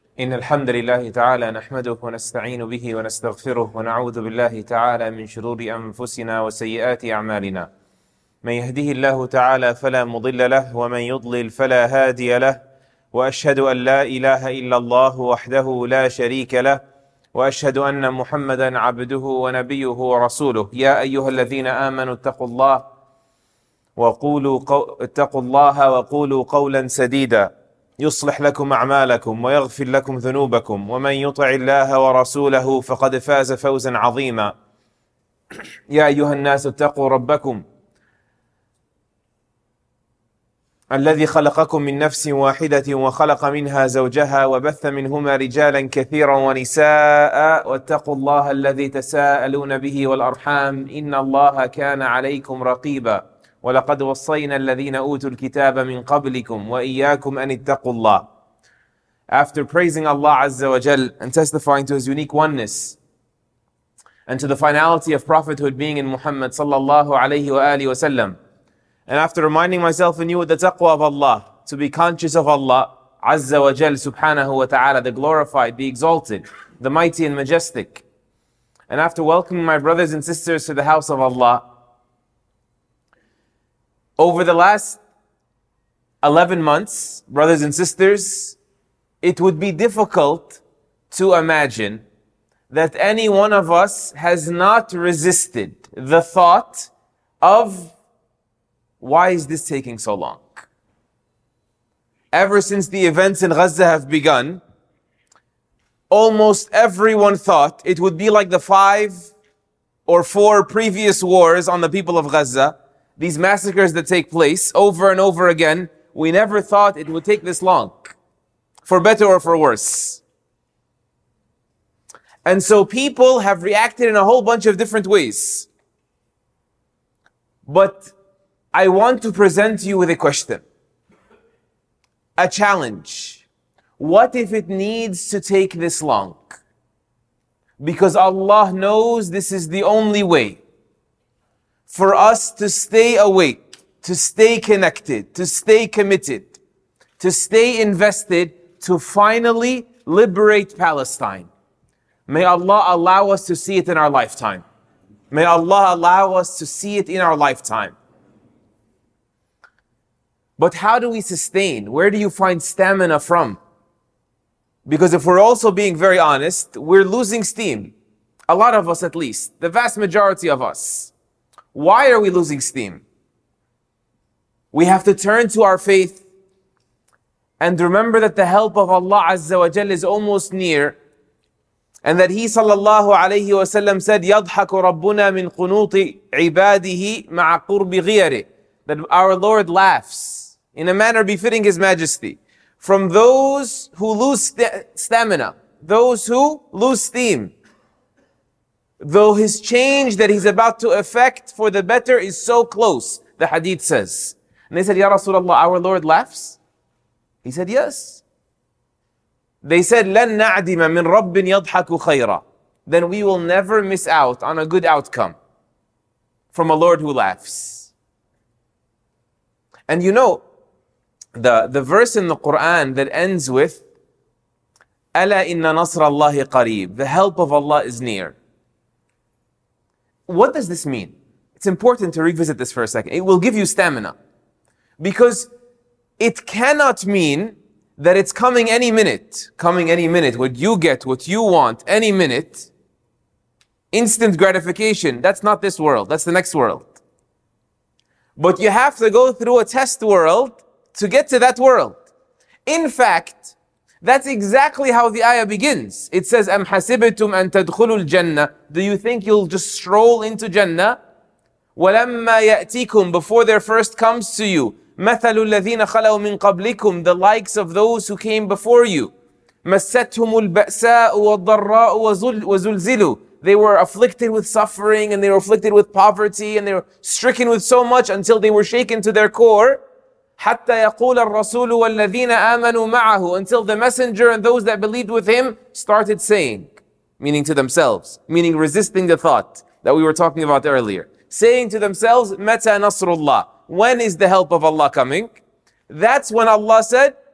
إن الحمد لله تعالى نحمده ونستعين به ونستغفره ونعوذ بالله تعالى من شرور أنفسنا وسيئات أعمالنا. من يهده الله تعالى فلا مضل له ومن يضلل فلا هادي له، وأشهد أن لا إله إلا الله وحده لا شريك له، وأشهد أن محمدا عبده ونبيه ورسوله. يا أيها الذين آمنوا اتقوا الله وقولوا قولا سديدا يصلح لكم أعمالكم ويغفر لكم ذنوبكم، ومن يطع الله ورسوله فقد فاز فوزا عظيما. يا أيها الناس اتقوا ربكم الذي خلقكم من نفس واحدة وخلق منها زوجها وبث منهما رجالا كثيرا ونساء، واتقوا الله الذي تساءلون به والأرحام إن الله كان عليكم رقيبا. ولقد وصينا الذين أوتوا الكتاب من قبلكم وإياكم أن اتقوا الله. After praising Allah Azza wa Jal and testifying to His unique oneness and to the finality of prophethood being in Muhammad sallallahu alayhi wa alihi wa sallam, and after reminding myself and you with the taqwa of Allah, to be conscious of Allah Azza wa Jal subhanahu wa ta'ala, the glorified, the exalted, the mighty and majestic, and after welcoming my brothers and sisters to the house of Allah, over the last 11 months, brothers and sisters, it would be difficult to imagine that any one of us has not resisted the thought of, why is this taking so long? Ever since the events in Gaza have begun, almost everyone thought it would be like the 5 or 4 previous wars on the people of Gaza. These massacres that take place over and over again, we never thought it would take this long, for better or for worse. And so people have reacted in a whole bunch of different ways. But I want to present you with a question, a challenge. What if it needs to take this long? Because Allah knows this is the only way for us to stay awake, to stay connected, to stay committed, to stay invested, to finally liberate Palestine. May Allah allow us to see it in our lifetime. May Allah allow us to see it in our lifetime. But how do we sustain? Where do you find stamina from? Because if we're also being very honest, we're losing steam. A lot of us at least, the vast majority of us. Why are we losing steam? We have to turn to our faith and remember that the help of Allah Azza wa Jal is almost near, and that He sallallahu alayhi wa sallam said, يَضْحَكُ رَبُّنَا مِنْ قُنُوطِ عِبَادِهِ مَعَ قُرْبِ غِيَرِهِ, that our Lord laughs in a manner befitting His Majesty from those who lose stamina, those who lose steam, though His change that He's about to effect for the better is so close, the hadith says. And they said, Ya Rasulullah, our Lord laughs? He said, yes. They said, لَن نَعْدِمَ مِنْ رَبٍّ يَضْحَكُ خَيْرًا. Then we will never miss out on a good outcome from a Lord who laughs. And you know, the verse in the Quran that ends with, أَلَا إِنَّ نَصْرَ اللَّهِ قَرِيبٌ, the help of Allah is near. What does this mean? It's important to revisit this for a second. It will give you stamina. Because it cannot mean that it's coming any minute. Coming any minute. What you get, what you want, any minute. Instant gratification. That's not this world. That's the next world. But you have to go through a test world to get to that world. In fact, that's exactly how the ayah begins. It says, أَمْ حَسِبْتُمْ أَن تَدْخُلُوا الْجَنَّةِ. Do you think you'll just stroll into Jannah? وَلَمَّا يَأْتِيكُمْ, before there first comes to you, مَثَلُ الَّذِينَ خَلَوْا مِن قَبْلِكُمْ, the likes of those who came before you. مَسَّتْهُمُ الْبَأْسَاءُ وَالضَّرَّاءُ وَزُلْزِلُوا. They were afflicted with suffering, and they were afflicted with poverty, and they were stricken with so much until they were shaken to their core. حتى يقول الرسول والذين آمنوا معه, until the messenger and those that believed with him started saying, meaning to themselves, meaning resisting the thought that we were talking about earlier, saying to themselves, متى نصر الله, when is the help of Allah coming? That's when Allah said,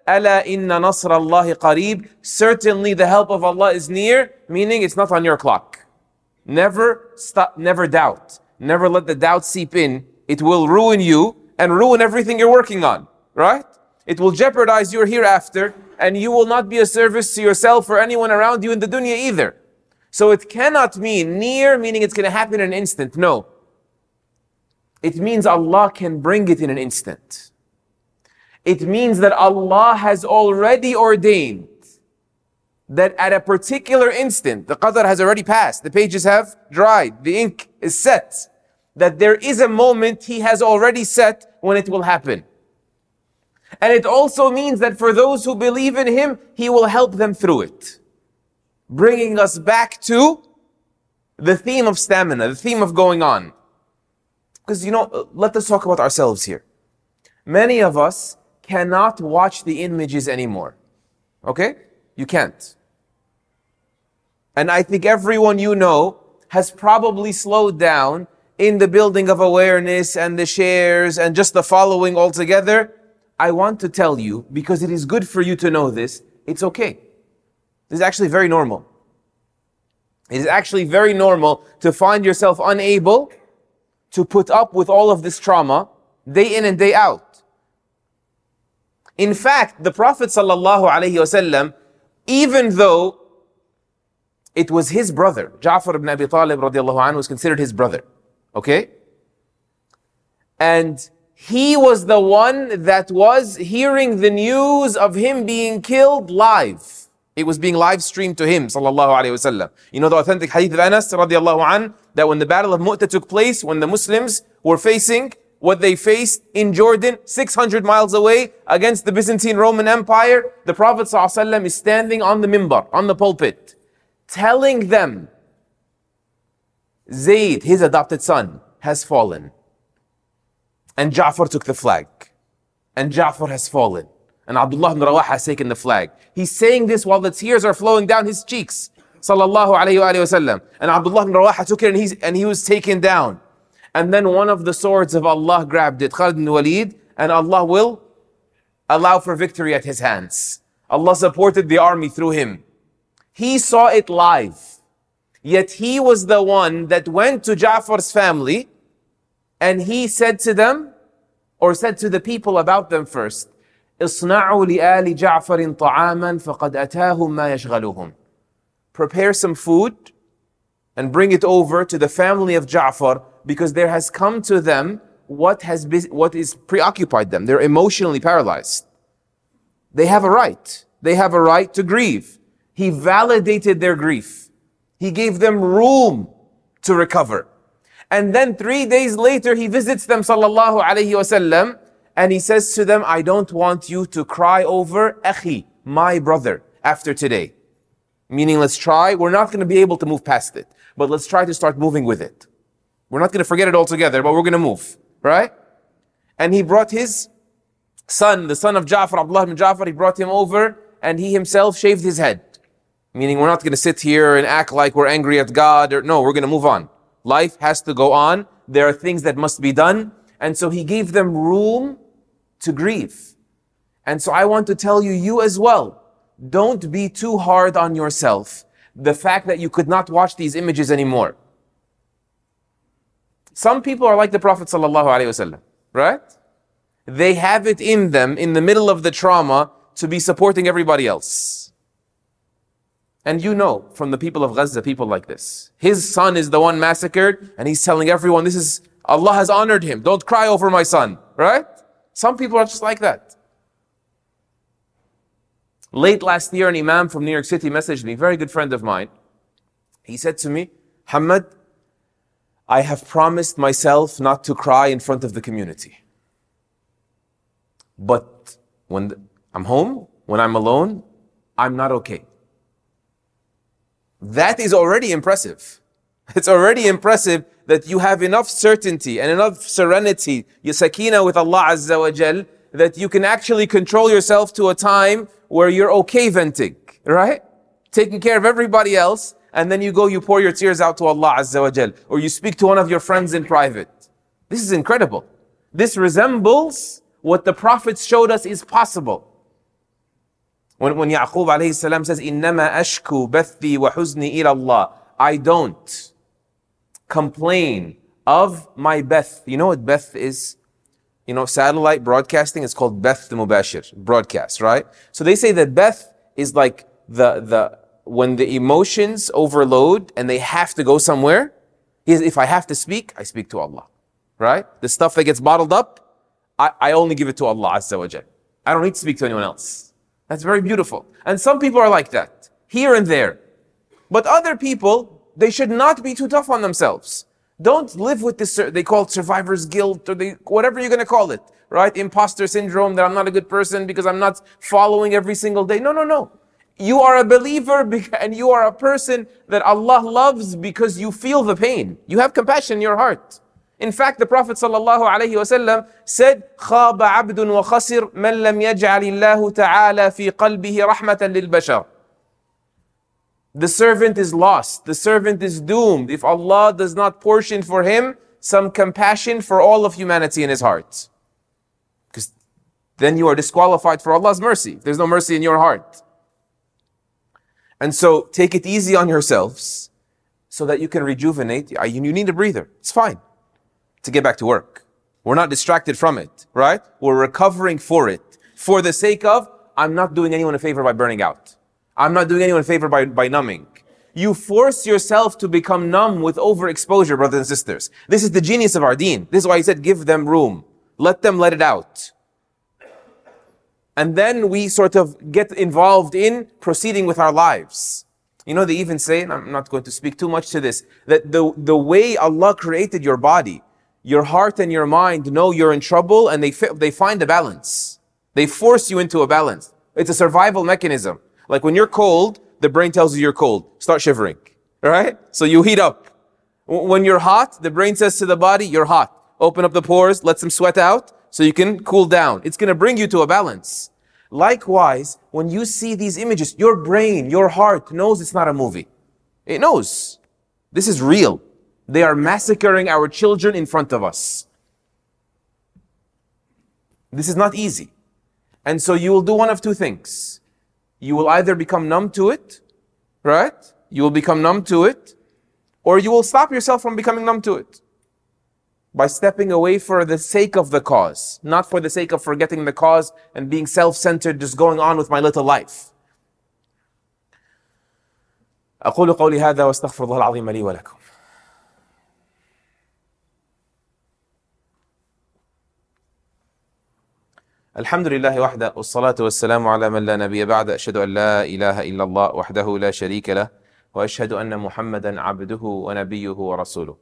أَلَا إِنَّ نَصْرَ اللَّهِ قَرِيبٌ. Certainly the help of Allah is near, meaning it's not on your clock. Never stop, never doubt. Never let the doubt seep in. It will ruin you and ruin everything you're working on, right? It will jeopardize your hereafter, and you will not be a service to yourself or anyone around you in the dunya either. So it cannot mean near, meaning it's going to happen in an instant. No. It means Allah can bring it in an instant. It means that Allah has already ordained that at a particular instant, the qadr has already passed, the pages have dried, the ink is set, that there is a moment He has already set when it will happen. And it also means that for those who believe in Him, He will help them through it. Bringing us back to the theme of stamina, the theme of going on. Because let us talk about ourselves here. Many of us cannot watch the images anymore. Okay? You can't. And I think everyone you know has probably slowed down in the building of awareness and the shares and just the following altogether. I want to tell you, because it is good for you to know this, it's okay. This is actually very normal. It is actually very normal to find yourself unable to put up with all of this trauma day in and day out. In fact, the Prophet ﷺ, even though it was his brother, Ja'far ibn Abi Talib radiallahu anhu was considered his brother. Okay? And he was the one that was hearing the news of him being killed live. It was being live streamed to him, sallallahu alayhi wasallam. You know the authentic hadith of Anas radiallahu anhu, that when the battle of Mu'tah took place, when the Muslims were facing what they faced in Jordan, 600 miles away against the Byzantine Roman Empire, the Prophet ﷺ is standing on the minbar, on the pulpit, telling them, Zayd, his adopted son, has fallen. And Ja'far took the flag. And Ja'far has fallen. And Abdullah ibn Rawaha has taken the flag. He's saying this while the tears are flowing down his cheeks. Sallallahu alayhi wa sallam. And Abdullah ibn Rawaha took it and he was taken down. And then one of the swords of Allah grabbed it, Khalid ibn Walid, and Allah will allow for victory at his hands. Allah supported the army through him. He saw it live. Yet he was the one that went to Ja'far's family and he said to them, or said to the people about them first, اصنعوا لآل جعفر طعاما فقد أتاهم ما يشغلهم. Prepare some food and bring it over to the family of Ja'far, because there has come to them what is preoccupied them. They're emotionally paralyzed. They have a right. They have a right to grieve. He validated their grief. He gave them room to recover. And then 3 days later, he visits them, sallallahu alayhi wasallam, and he says to them, I don't want you to cry over akhi, my brother, after today. Meaning, let's try. We're not going to be able to move past it, but let's try to start moving with it. We're not going to forget it altogether, but we're going to move, right? And he brought his son, the son of Ja'far, Abdullah ibn Ja'far, he brought him over, and he himself shaved his head. Meaning, we're not going to sit here and act like we're angry at God, or no, we're going to move on. Life has to go on. There are things that must be done. And so he gave them room to grieve. And so I want to tell you, you as well, don't be too hard on yourself. The fact that you could not watch these images anymore. Some people are like the Prophet ﷺ, right? They have it in them, in the middle of the trauma, to be supporting everybody else. And you know from the people of Gaza, people like this. His son is the one massacred, and he's telling everyone, Allah has honored him. Don't cry over my son, right? Some people are just like that. Late last year, an imam from New York City messaged me, a very good friend of mine. He said to me, Hamad, I have promised myself not to cry in front of the community. But when I'm home, when I'm alone, I'm not okay. That is already impressive. It's already impressive that you have enough certainty and enough serenity, sakina with Allah Azza wa Jal, that you can actually control yourself to a time where you're okay venting, right? Taking care of everybody else, and then you pour your tears out to Allah Azza wa Jal, or you speak to one of your friends in private. This is incredible. This resembles what the prophets showed us is possible. When Ya'qub alayhi salam says, إِنَّمَا أَشْكُو بَثِّي وَحُزْنِي إِلَى اللَّهِ, I don't complain of my beth. You know what beth is? You know, satellite broadcasting is called beth mubashir, broadcast, right? So they say that beth is like when the emotions overload and they have to go somewhere. If I have to speak, I speak to Allah, right? The stuff that gets bottled up, I only give it to Allah Azza wa Jal. I don't need to speak to anyone else. That's very beautiful. And some people are like that, here and there. But other people, they should not be too tough on themselves. Don't live with this, they call it survivor's guilt, or whatever you're going to call it, right? Imposter syndrome, that I'm not a good person because I'm not following every single day. No. You are a believer and you are a person that Allah loves because you feel the pain. You have compassion in your heart. In fact, the Prophet ﷺ said, خَابَ عَبْدٌ وَخَسِرْ مَنْ لَمْ يَجْعَلِ اللَّهُ تَعَالَى فِي قَلْبِهِ رَحْمَةً لِلْبَشَرِ. The servant is lost. The servant is doomed if Allah does not portion for him some compassion for all of humanity in his heart. Because then you are disqualified for Allah's mercy. There's no mercy in your heart. And so take it easy on yourselves so that you can rejuvenate. You need a breather. It's fine to get back to work. We're not distracted from it, right? We're recovering for it. For the sake of, I'm not doing anyone a favor by burning out. I'm not doing anyone a favor by numbing. You force yourself to become numb with overexposure, brothers and sisters. This is the genius of our deen. This is why he said, give them room. Let them let it out. And then we sort of get involved in proceeding with our lives. You know, they even say, and I'm not going to speak too much to this, that the way Allah created your body, your heart and your mind know you're in trouble and they find a balance. They force you into a balance. It's a survival mechanism. Like when you're cold, the brain tells you you're cold. Start shivering, right? So you heat up. When you're hot, the brain says to the body, you're hot. Open up the pores, let some sweat out so you can cool down. It's going to bring you to a balance. Likewise, when you see these images, your brain, your heart knows it's not a movie. It knows. This is real. They are massacring our children in front of us. This is not easy. And so you will do one of two things. You will either become numb to it, right? You will become numb to it, or you will stop yourself from becoming numb to it by stepping away for the sake of the cause, not for the sake of forgetting the cause and being self-centered, just going on with my little life. أقول قولي هذا واستغفر الله العظيم لي ولكم. الحمد لله وحده والصلاة والسلام على من لا نبي بعد أشهد أن لا إله إلا الله وحده لا شريك له وأشهد أن محمدا عبده ونبيه ورسوله.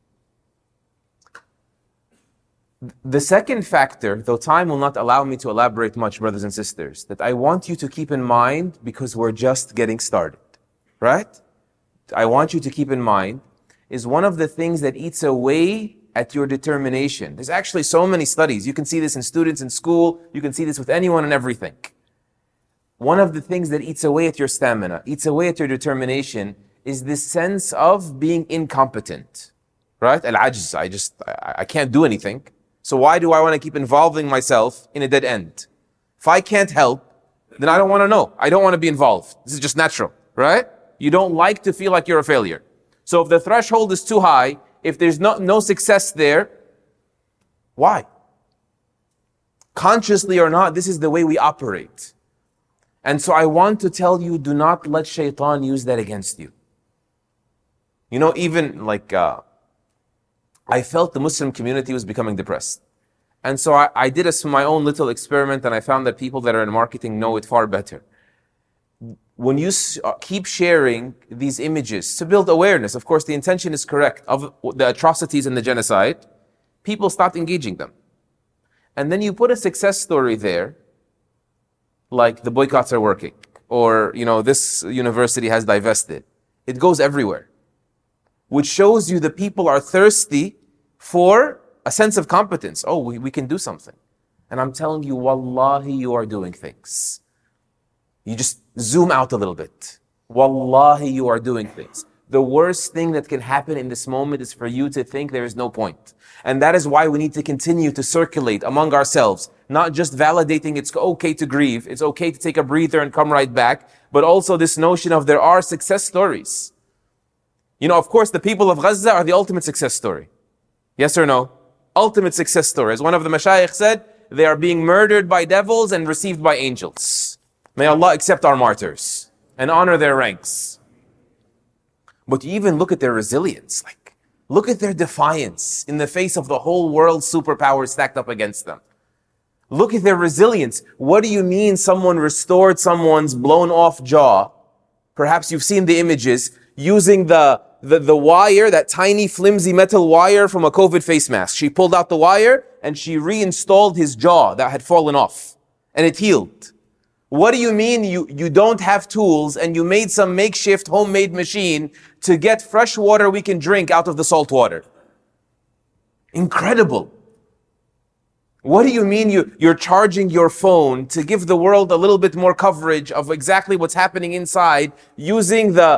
The second factor, though time will not allow me to elaborate much, brothers and sisters, that I want you to keep in mind because we're just getting started, right? I want you to keep in mind is one of the things that eats away at your determination. There's actually so many studies. You can see this in students in school. You can see this with anyone and everything. One of the things that eats away at your stamina, eats away at your determination, is this sense of being incompetent, right? Al-ajz, I can't do anything. So why do I want to keep involving myself in a dead end? If I can't help, then I don't want to know. I don't want to be involved. This is just natural, right? You don't like to feel like you're a failure. So if the threshold is too high, if there's no success there, why? Consciously or not, this is the way we operate. And so I want to tell you, do not let shaitan use that against you. You know, even like, I felt the Muslim community was becoming depressed. And so I did my own little experiment, and I found that people that are in marketing know it far better. When you keep sharing these images to build awareness, of course the intention is correct, of the atrocities and the genocide, people stopped engaging them. And then you put a success story there, like the boycotts are working, or, you know, this university has divested. It goes everywhere, which shows you the people are thirsty for a sense of competence. Oh, we can do something. And I'm telling you, wallahi, you are doing things. You just zoom out a little bit. Wallahi, you are doing things. The worst thing that can happen in this moment is for you to think there is no point. And that is why we need to continue to circulate among ourselves, not just validating it's okay to grieve, it's okay to take a breather and come right back, but also this notion of there are success stories. You know, of course, the people of Gaza are the ultimate success story. Yes or no? Ultimate success story. As one of the mashayikh said, they are being murdered by devils and received by angels. May Allah accept our martyrs and honor their ranks. But you even look at their resilience, look at their defiance in the face of the whole world's superpowers stacked up against them. Look at their resilience. What do you mean someone restored someone's blown off jaw? Perhaps you've seen the images using the wire, that tiny flimsy metal wire from a COVID face mask. She pulled out the wire and she reinstalled his jaw that had fallen off and it healed. What do you mean you don't have tools and you made some makeshift homemade machine to get fresh water we can drink out of the salt water? Incredible. What do you mean you're charging your phone to give the world a little bit more coverage of exactly what's happening inside using the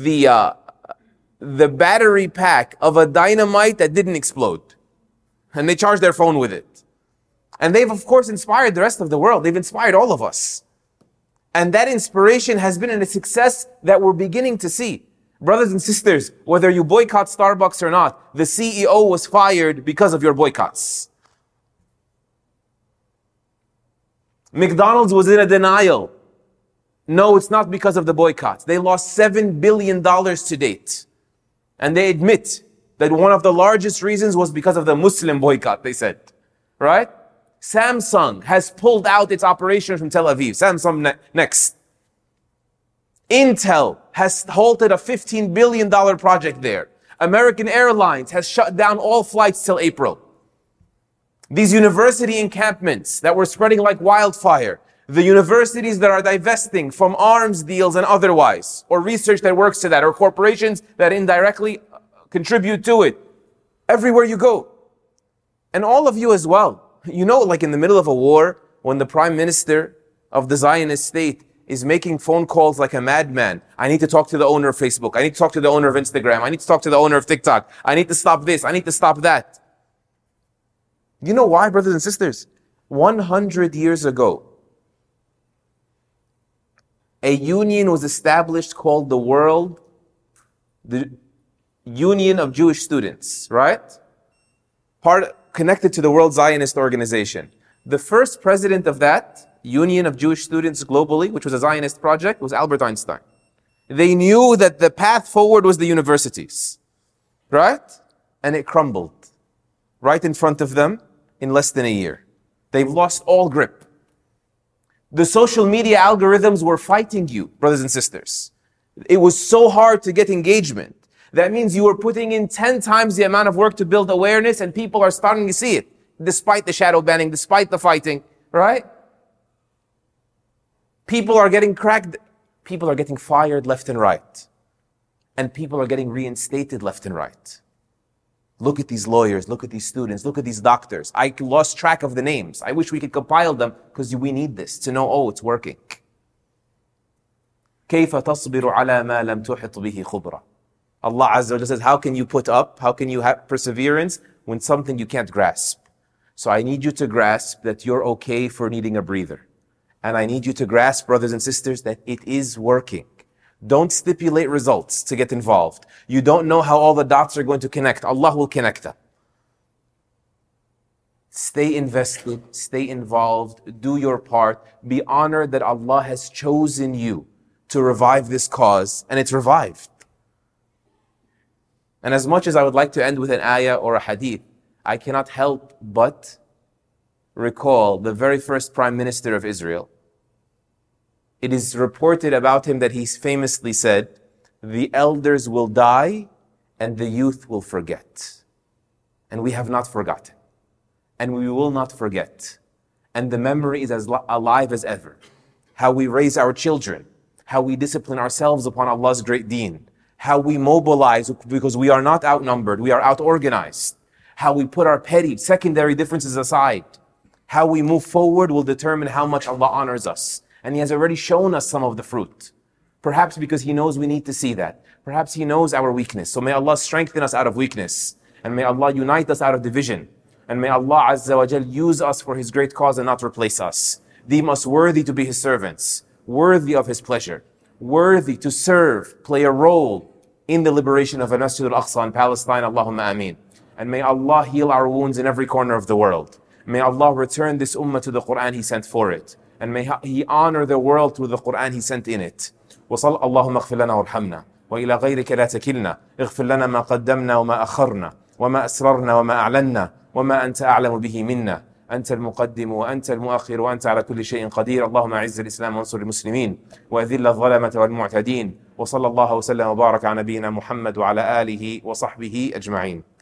battery pack of a dynamite that didn't explode? And they charge their phone with it. And they've of course inspired the rest of the world. They've inspired all of us. And that inspiration has been a success that we're beginning to see. Brothers and sisters, whether you boycott Starbucks or not, the CEO was fired because of your boycotts. McDonald's was in a denial. No, it's not because of the boycotts. They lost $7 billion to date. And they admit that one of the largest reasons was because of the Muslim boycott, they said. Right? Samsung has pulled out its operations from Tel Aviv. Samsung next. Intel has halted a $15 billion project there. American Airlines has shut down all flights till April. These university encampments that were spreading like wildfire, the universities that are divesting from arms deals and otherwise, or research that works to that, or corporations that indirectly contribute to it, everywhere you go. And all of you as well. You know, like in the middle of a war, when the prime minister of the Zionist state is making phone calls like a madman. I need to talk to the owner of Facebook. I need to talk to the owner of Instagram. I need to talk to the owner of TikTok. I need to stop this. I need to stop that. You know why, brothers and sisters? 100 years ago, a union was established called the Union of Jewish Students, right? Connected to the World Zionist Organization. The first president of that Union of Jewish Students globally, which was a Zionist project, was Albert Einstein. They knew that the path forward was the universities, right? And it crumbled right in front of them in less than a year. They've lost all grip. The social media algorithms were fighting you, brothers and sisters. It was so hard to get engagement. That means you were putting in 10 times the amount of work to build awareness and people are starting to see it, despite the shadow banning, despite the fighting, right? People are getting cracked, people are getting fired left and right. And people are getting reinstated left and right. Look at these lawyers, look at these students, look at these doctors. I lost track of the names. I wish we could compile them because we need this to know, oh, it's working. كيف تصبر على ما لم تحط به خبرة. Allah Azza wa Jalla says, how can you put up, how can you have perseverance when something you can't grasp? So I need you to grasp that you're okay for needing a breather. And I need you to grasp, brothers and sisters, that it is working. Don't stipulate results to get involved. You don't know how all the dots are going to connect. Allah will connect them. Stay invested, stay involved, do your part. Be honored that Allah has chosen you to revive this cause, and it's revived. And as much as I would like to end with an ayah or a hadith, I cannot help but recall the very first Prime Minister of Israel. It is reported about him that he famously said, the elders will die and the youth will forget. And we have not forgotten. And we will not forget. And the memory is as alive as ever. How we raise our children, how we discipline ourselves upon Allah's great deen, how we mobilize because we are not outnumbered, we are out-organized, how we put our petty, secondary differences aside, how we move forward will determine how much Allah honors us. And He has already shown us some of the fruit. Perhaps because He knows we need to see that. Perhaps He knows our weakness. So may Allah strengthen us out of weakness. And may Allah unite us out of division. And may Allah Azza wa Jal use us for His great cause and not replace us. Deem us worthy to be His servants, worthy of His pleasure, worthy to serve, play a role in the liberation of Al-Masjid Al-Aqsa in Palestine. Allahumma ameen. And may Allah heal our wounds in every corner of the world. May Allah return this ummah to the Quran He sent for it. And may He honor the world with the Quran He sent in it. وصل اللهم اغفر لنا وارحمنا وإلى غيرك لا تكلنا اغفر لنا ما قدمنا وما أخرنا وما أسررنا وما أعلنا وما أنت أعلم به منا أنت المقدم وأنت المؤخر وأنت على كل شيء قدير. اللهم أعز الإسلام وانصر المسلمين وأذل الظلمة والمعتدين. وصلى الله وسلم وبارك على نبينا محمد وعلى آله وصحبه أجمعين.